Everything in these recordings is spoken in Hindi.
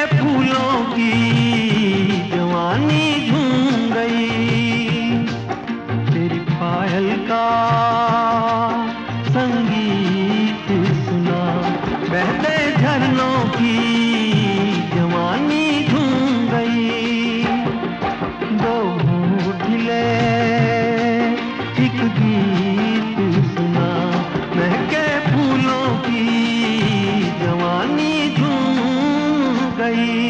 फूलों की जवानी झूम गई, तेरी पायल का संगीत सुना, बहते झरनों की जवानी झूम गई। दो होंठ हिले एक गीत सुना, महके फूलों की जवानी झूम गई।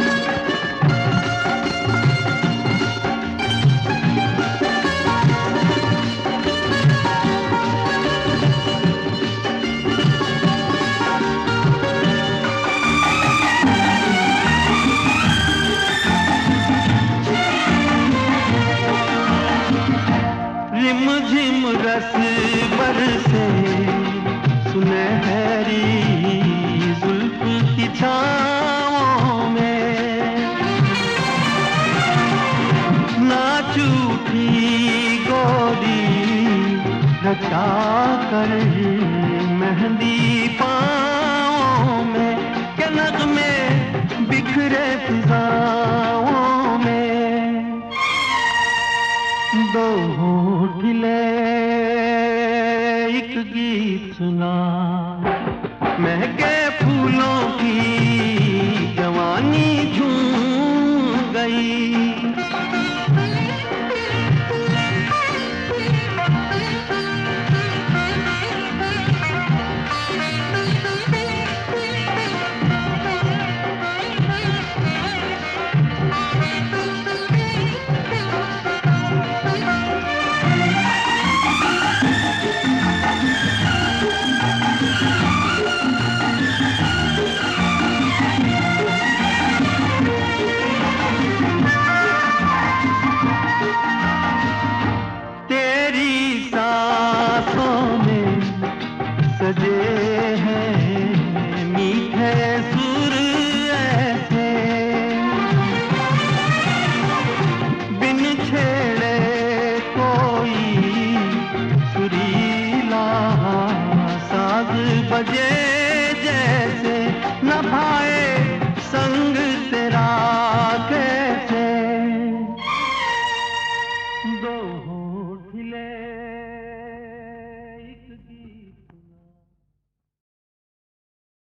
रिम झिम रस बरसे सुनहरी जुल्फ की छाँवों में, नाच उठी गोरी रचा कर मेहंदी पाँवों में, के नग़मे बिखरे फिज़ाओं में। दो होंठ हिले एक गीत सुना, महके फूलों की जवानी झूम गई। सजे हैं मीठे सुर ऐसे, बिन छेड़े कोई सुरीला साज बजे जैसे, न भाए संग तेरा कैसे। दो होंठ हिले